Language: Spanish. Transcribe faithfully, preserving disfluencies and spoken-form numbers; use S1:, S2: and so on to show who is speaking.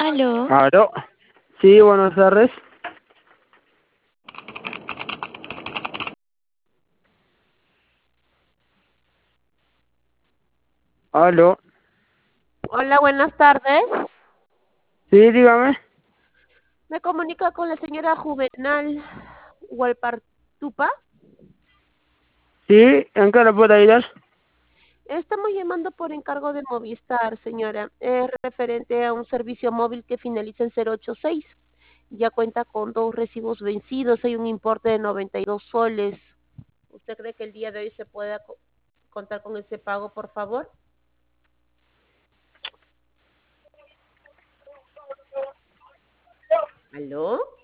S1: Aló.
S2: Aló. Sí, buenas tardes. Aló.
S3: Hola, buenas tardes.
S2: Sí, dígame.
S3: Me comunica con la señora Juvenal Hualpartupa.
S2: Sí, ¿en qué le puedo ayudar?
S3: Estamos llamando por encargo de Movistar, señora. Es referente a un servicio móvil que finaliza en cero ocho seis. Ya cuenta con dos recibos vencidos. Hay un importe de noventa y dos soles. ¿Usted cree que el día de hoy se pueda co- contar con ese pago, por favor? ¿Aló?